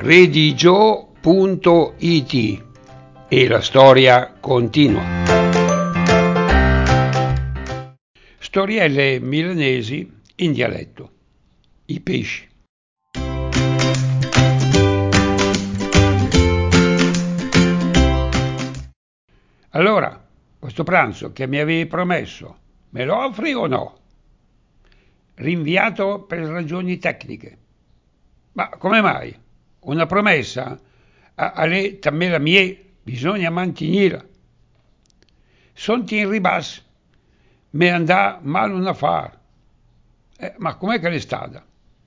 redigio.it e la storia continua. Storielle milanesi in dialetto. I pesci. Allora, questo pranzo che mi avevi promesso, me lo offri o no? Rinviato per ragioni tecniche. Ma come mai? Una promessa? Alle també la mia, bisogna mantenerla. Sonti in ribas, me andà mal un affare. Ma com'è che l'è stata?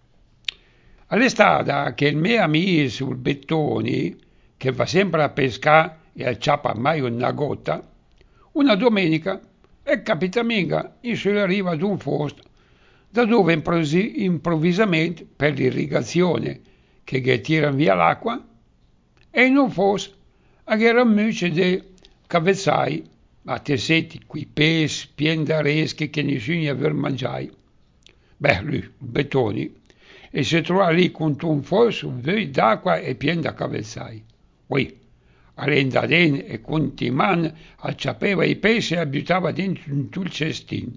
All'è stata che il mio amico sul Bettoni, che va sempre a pescare e acciappa mai una gota, una domenica è capita minga in sulla riva di un posto da dove improvvisamente per l'irrigazione che tirano via l'acqua e in un fosso era un mucchio di cavezzai, ma tessetti, quei pesci pieni d'aresche che nessuno aveva mangiato. Beh, lui, il Bettoni, e si trova lì con un fosso d'acqua e pieno da cavezzai. Poi, all'endaden e con man acciappava i pesci e buttava dentro un tul cestino.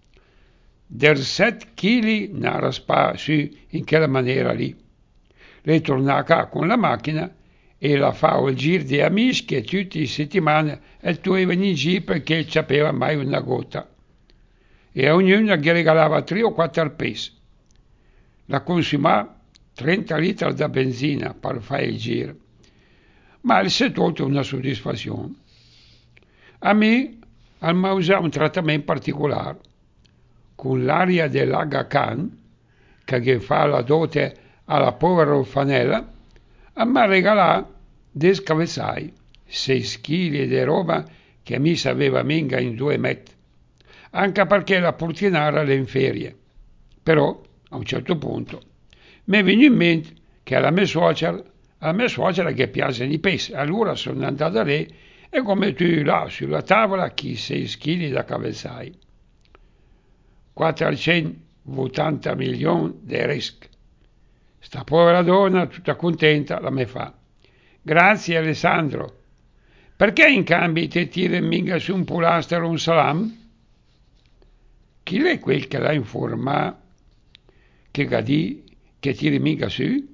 Der 7 chili ne raspà su in quella maniera lì. Lei torna a casa con la macchina e la fa il giro di amici che tutte le settimane venivano in giro perché non sapeva mai una gota. E a ognuno gli regalava 3 o 4 pesci. La consumava 30 litri di benzina per fare il giro. Ma il si è tolto una soddisfazione. A me mi ha usato un trattamento particolare. Con l'aria dell'Aga Khan, che fa la dote alla povera orfanella, mi ha regalato dei scavezzai, 6 chili di roba che mi sapeva minga in 2 metri, anche perché la portinara le in ferie. Però, a un certo punto, mi è venuto in mente che alla mia suocera che piacciono i pesci, allora sono andato lì e come tu là sulla tavola chi 6 chili da cavezzai. 480 milioni di rischi. Sta povera donna, tutta contenta, la me fa. Grazie Alessandro. Perché in cambio ti tiri minga su un polastro o un salam? Chi è quel che l'ha informato che gadì che tiri minga su?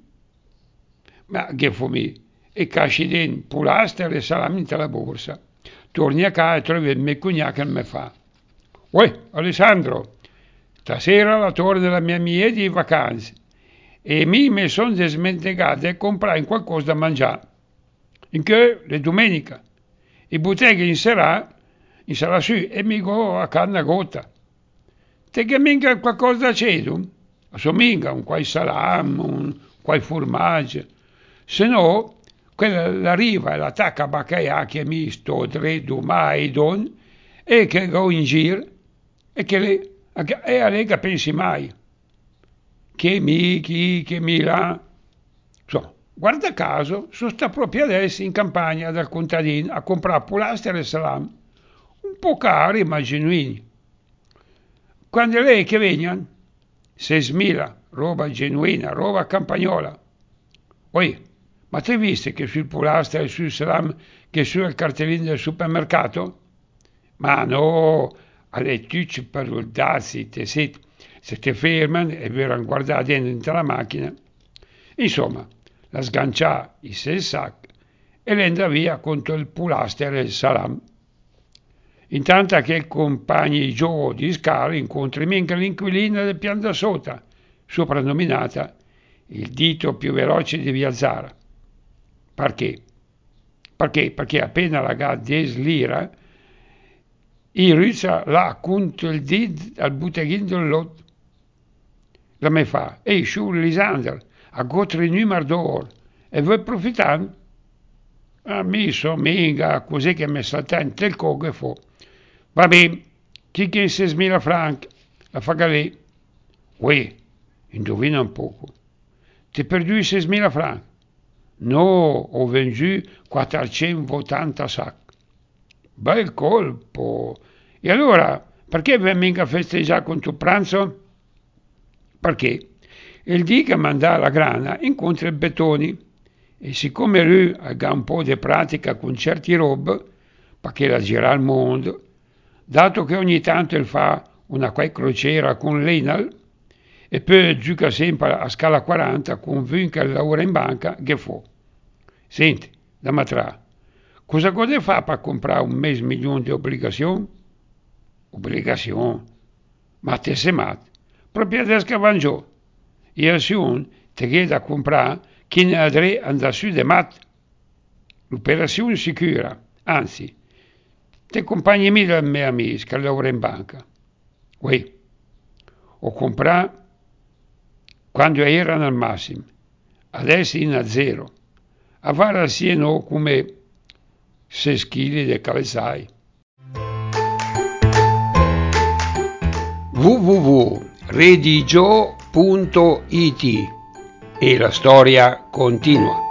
Ma che fumi? E casci dentro polastro e salami nella borsa. Torni a casa e trovi il mio cognac che mi fa. Uè, Alessandro, stasera la torna della mia amica di vacanze e mi sono smentegato e comprai qualcosa da mangiare. In che le domenica. I botteghe in sarà su e mi go a canna gota. Te che minga qualcosa da cedo? Minga un quai salame, un quai formaggio. Se no, quella la riva e l'attacca a baccaia che mi sto dredo mai don e che go in giro e che a lei che pensi mai. Che mi là. So, guarda caso, sono sta proprio adesso in campagna dal contadino a comprare polastri e salame, un po' cari ma genuini. Quando è lei che vengono, 6.000, roba genuina, roba campagnola. Poi, ma ti hai visto che sul polastro e sul salame che sul cartellino del supermercato? Ma no, alle tucce per darsi, se ti fermano e verranno guardare dentro la macchina. Insomma, la sgancià il sac e l'enda via contro il polastro e il salame. Intanto che il compagno Gio di scala incontra minchia l'inquilina del piano da sotto, soprannominata il dito più veloce di Via Zara. Perché? Perché appena la ga deslira, i ruzza là contro il dito al butteghino del lotto. La me fa, ehi, su Lisander, a gotre numero d'oro, e vuoi approfittare? Mi so minga, così che mi saltante il cogo e fu. Va bene, chi che 6.000 franchi, la fa lì. Uè, indovina un poco. Ti perdi 6.000 franchi? No, ho venduto 480 sacchi. Bel colpo. E allora, perché vengo a festeggiare con tuo pranzo? Perché il dì che mandà la grana incontra il Bettoni E siccome lui ha un po' di pratica con certi robe, perché la gira al mondo, dato che ogni tanto il fa una qualche crociera con l'Enal, e poi gioca sempre a scala 40 con che lavora in banca, che fa? Senti, da matrà, cosa fa per comprare un mezzo milione di obbligazioni? Obbligazioni? Ma te sei matto? Proprio adesso che van giù. E azione ti chiede a comprare chi ne andrà andare su de mat. L'operazione sicura, anzi, te compagni mille a me amici che lavora in banca. Uè, ho comprato quando erano al massimo, adesso in a zero. A fare siano come 6 kg di calzai. www.redigio.it e la storia continua.